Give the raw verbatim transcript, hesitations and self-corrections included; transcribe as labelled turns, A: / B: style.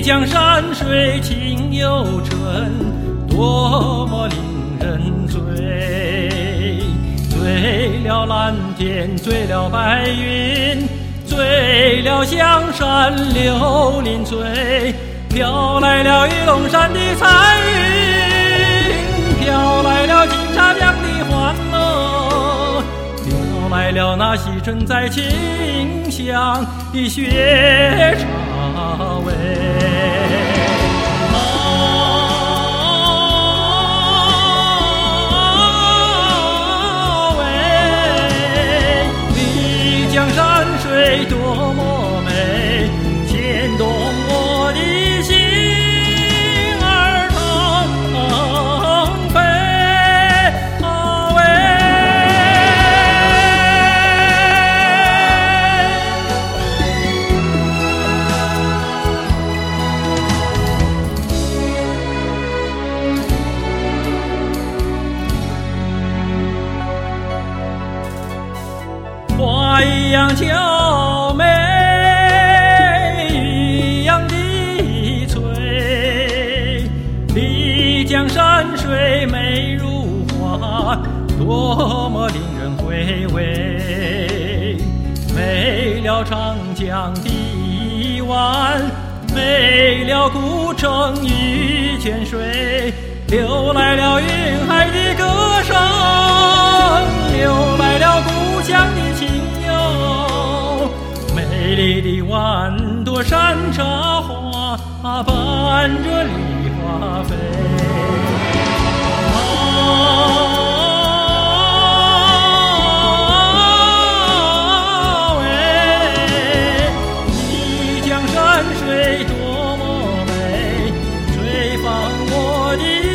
A: 江山水情又深，多么令人醉。醉了蓝天，醉了白云，醉了香山柳林醉，飘来了玉龙山的彩云，飘来了金沙江的欢乐，飘来了那西沉在清香的雪茶味。江山水多么美，牵动我的心儿腾飞。啊喂！花一样娇美，玉一样的翠，丽江山水美如画，多么令人回味。美了长江的湾，美了古城与泉水，流来了云海的歌声，流来了故乡的情友，美丽的万朵山茶花伴着梨花飞。啊喂，丽江山水多么美，吹放我的